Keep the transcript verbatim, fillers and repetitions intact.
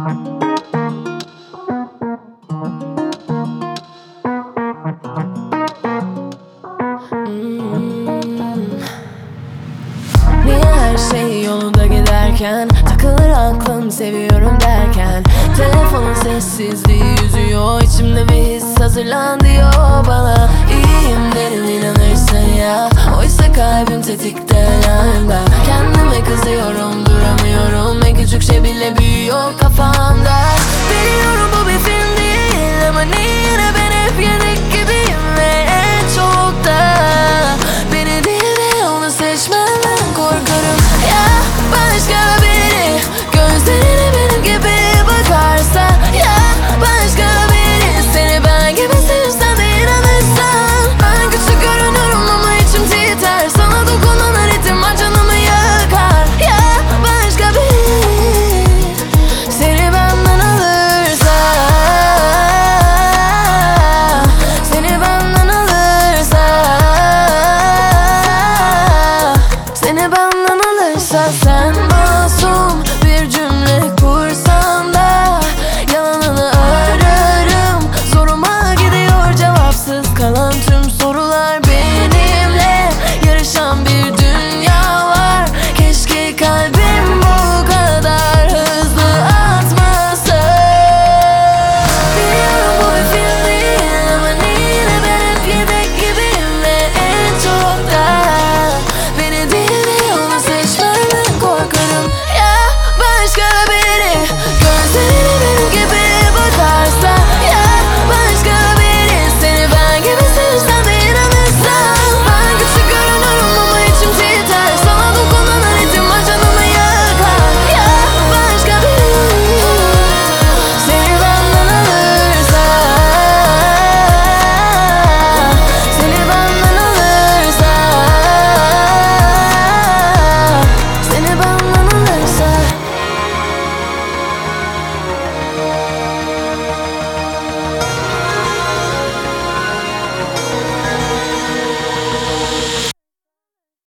Niye her şey yolunda giderken takılır aklım seviyorum derken telefonun sessizliği yüzüyor içimde bir his hazırlan diyor bana. İyiyim derim inanırsın ya, oysa kalbim tetikte yanında. Kendime kızıyorum duramıyorum, en küçük şey bile büyüyor kafamda. Biliyorum bu bir film değil ama yine ben hep yeniliyorum.